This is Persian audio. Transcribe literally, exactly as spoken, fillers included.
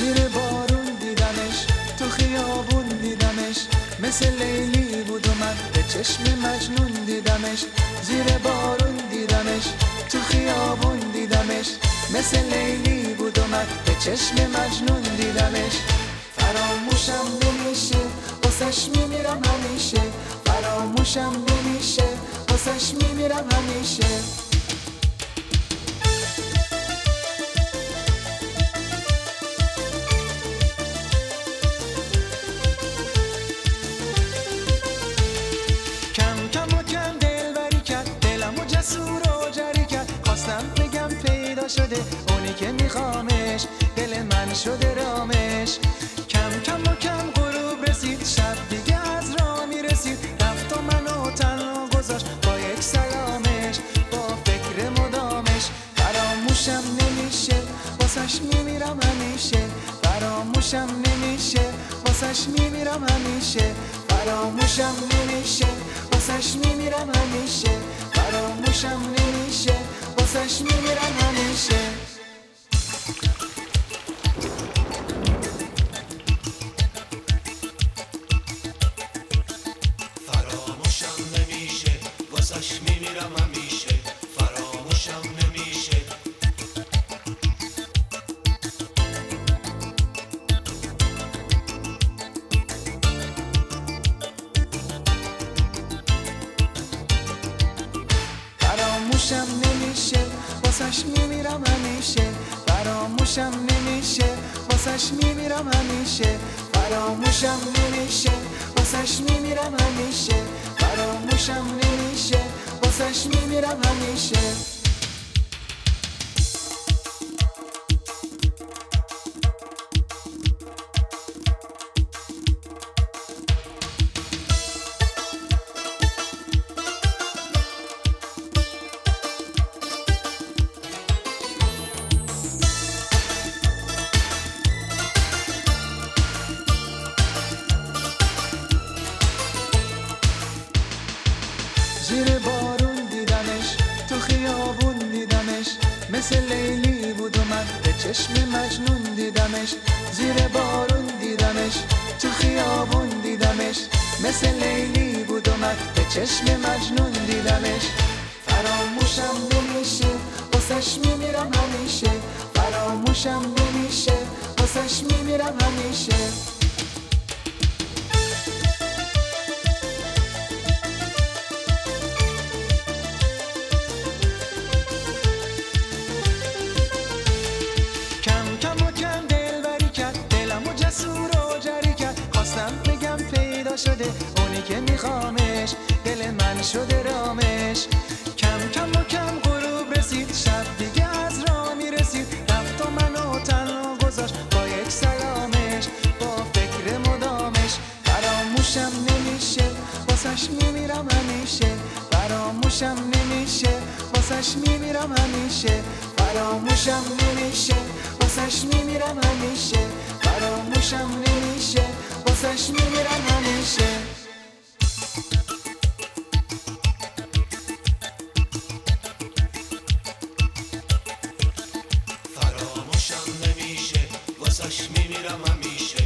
زیر بارون دیدمش، تو خیابون دیدمش، مثل لیلی بود و من به چشم مجنون دیدمش. زیر بارون دیدمش، تو خیابون دیدمش، مثل لیلی بود و من به چشم مجنون دیدمش. فراموشم نمیشه، واسش میمیرم همیشه. فراموشم نمیشه، واسش میمیرم همیشه. کم کم و کم دلبری کرد، دلمو جسور و جری کرد. خواستم بگم پیدا شده اونی که میخوامش، دل من شده رامش. کم کم و کم غروب رسید، شب دیگه از راه میرسید. رفت و منو تنها گذاشت با یک سلامش، با فکر مدامش. فراموشم نمیشه، واسش میمیرم همیشه. فراموشم نمیشه، واسش میمیرم همیشه. فراموشم نمیشه، واسش میمیرم همیشه. فراموشم نمیشه، واسش میمیرم همیشه. فراموشم نمیشه، واسش میمیرم همیشه. فراموشم نمیشه. فراموشم نمیشه، واسش میمیرم همیشه. فراموشم نمیشه، واسش میمیرم همیشه. فراموشم نمیشه، واسش میمیرم همیشه. فراموشم نمیشه، واسش میمیرم همیشه. زیر بارون دیدمش، تو خیابون دیدمش، مثل لیلی بود و من به چشم مجنون دیدمش. زیر بارون دیدمش، تو خیابون دیدمش، مثل لیلی بود و من به چشم مجنون دیدمش. فراموشم نمیشه، واسش میمیرم همیشه. فراموشم نمیشه، واسش میمیرم همیشه. بگم پیدا شده اونی که میخوامش، دل من شده رامش. کم کم و کم غروب رسید، شب دیگه از راه میرسید. رفت و منو تنها گذاشت با یک سلامش، با فکر مدامش. فراموشم نمیشه، واسش میمیرم همیشه. فراموشم نمیشه، واسش میمیرم همیشه. فراموشم نمیشه، واسش میمیرم همیشه. فراموشم نمیشه، واسش میمیرم همیشه. فراموشم نمیشه، واسش میمیرم همیشه.